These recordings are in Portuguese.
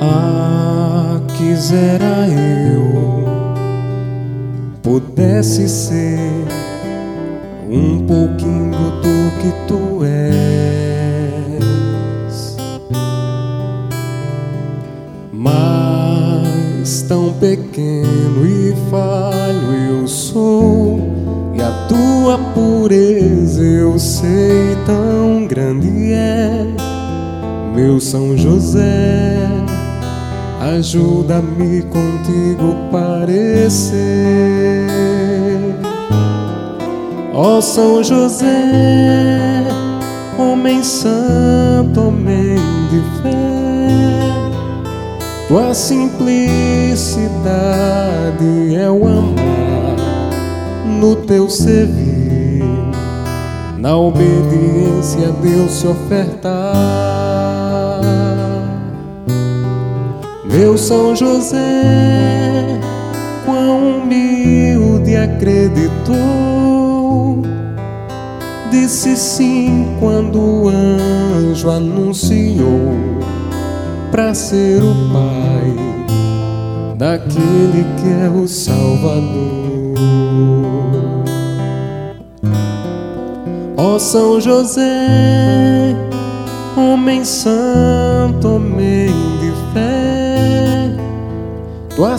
Ah, quisera eu pudesse ser um pouquinho do que tu és, mas tão pequeno e falho eu sou, e a tua pureza eu sei tão grande é. Meu São José, ajuda-me contigo parecer. Ó São José, homem santo, homem de fé, tua simplicidade é o amar no teu servir, na obediência a Deus se ofertar. Meu São José, quão humilde acreditou, disse sim quando o anjo anunciou, pra ser o pai daquele que é o Salvador. Ó São José, homem santo, homem de fé, tua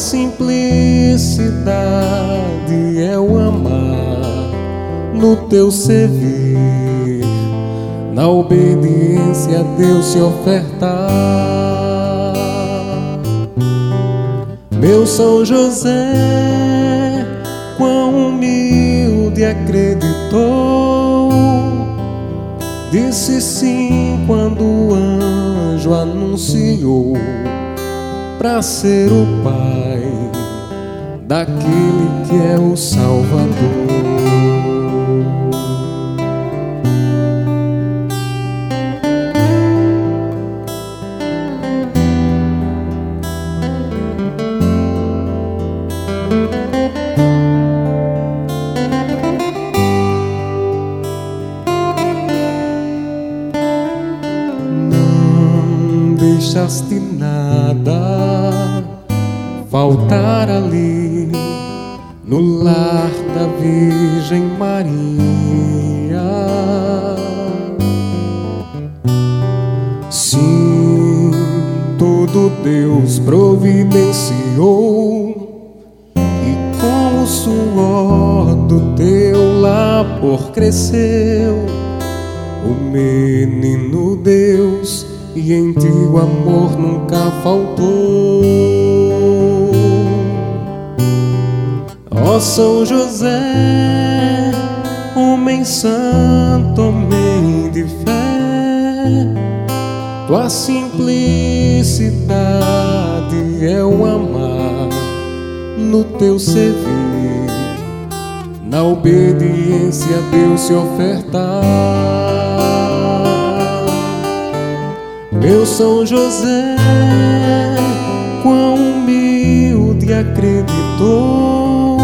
simplicidade é o amar no teu servir, na obediência a Deus se ofertar. Meu São José, quão humilde acreditou, disse sim quando o anjo anunciou, pra ser o pai daquele que é o Salvador. Deixaste nada faltar ali no lar da Virgem Maria. Sim, tudo Deus providenciou, e com o suor do teu labor cresceu o menino Deus, e em ti o amor nunca faltou. Ó São José, homem santo, homem de fé, tua simplicidade é o amar no teu servir, na obediência a Deus se ofertar. Meu São José, quão humilde acreditou,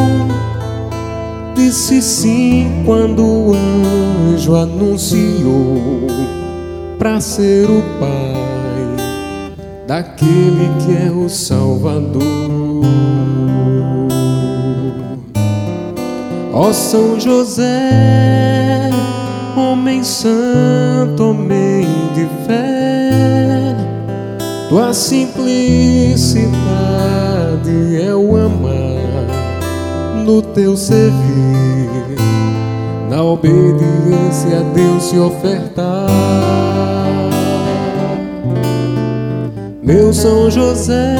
disse sim quando o anjo anunciou, pra ser o pai daquele que é o Salvador. Ó São José, homem santo, homem de fé, tua simplicidade é o amar no teu servir, na obediência a Deus se ofertar. Meu São José,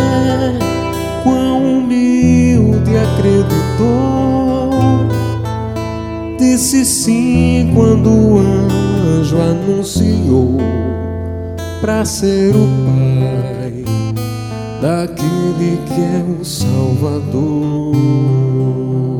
quão humilde acreditou, disse sim quando o anjo anunciou, pra ser o pai daquele que é o Salvador.